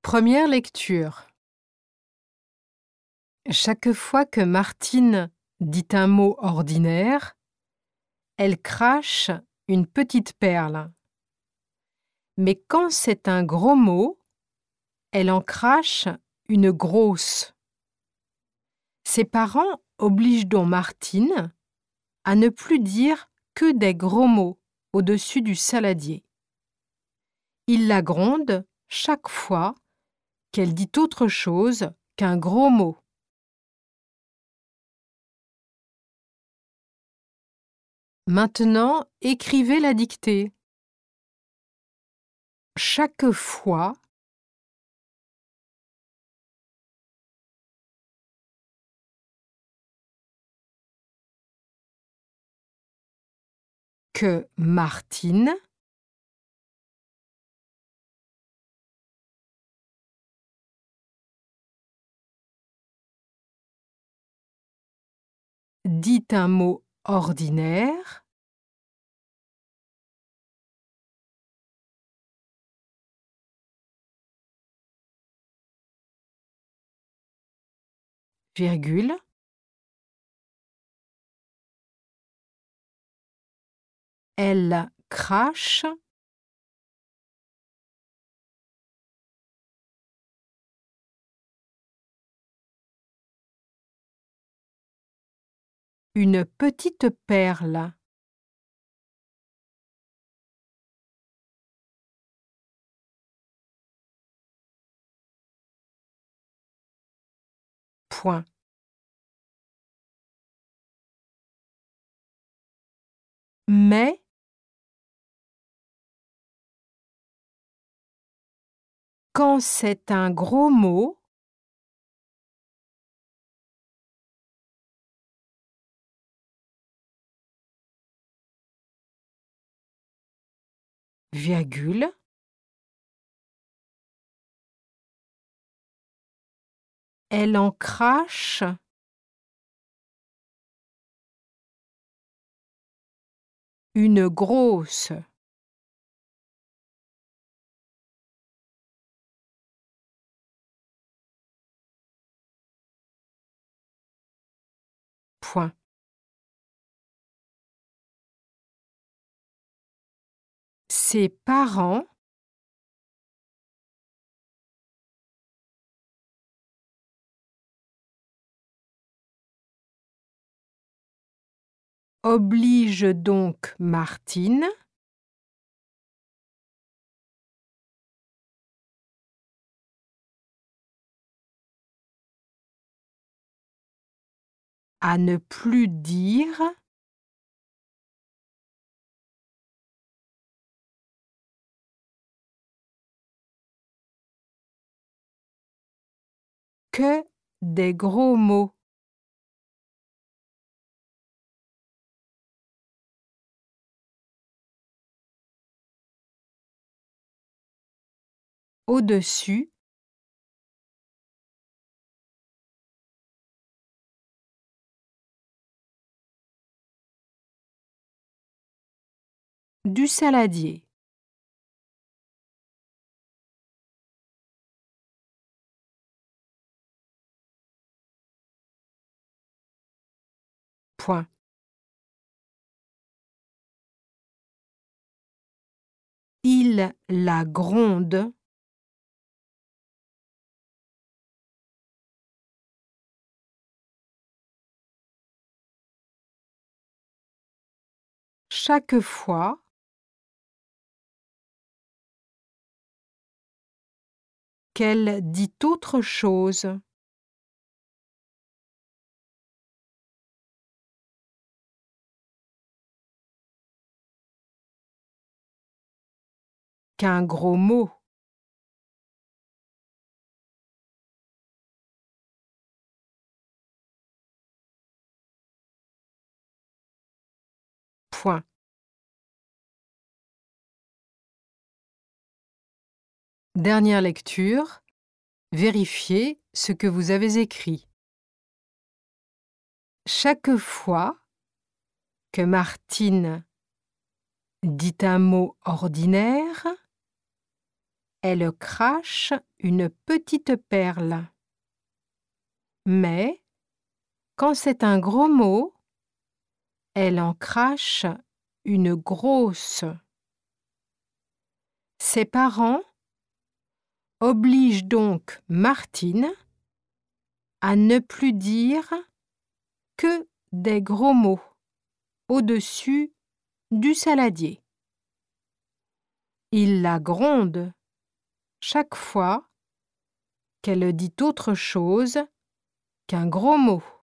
Première lecture. Chaque fois que Martine dit un mot ordinaire, elle crache une petite perle. Mais quand c'est un gros mot, elle en crache une grosse. Ses parents obligent donc Martine à ne plus dire que des gros mots au-dessus du saladier. Ils la grondent chaque fois qu'elle dit autre chose qu'un gros mot. Maintenant, écrivez la dictée. Chaque fois que Martine dit un mot ordinaire, virgule, elle crache une petite perle. Point. Mais quand c'est un gros mot, virgule, elle en crache une grosse. Point. Ses parents obligent donc Martine à ne plus dire que des gros mots. Au-dessus du saladier. Point. Il la gronde chaque fois qu'elle dit autre chose qu'un gros mot. Point. Dernière lecture. Vérifiez ce que vous avez écrit. Chaque fois que Martine dit un mot ordinaire, Elle crache une petite perle. Mais, quand c'est un gros mot, elle en crache une grosse. Ses parents obligent donc Martine à ne plus dire que des gros mots au-dessus du saladier. Ils la grondent chaque fois qu'elle dit autre chose qu'un gros mot.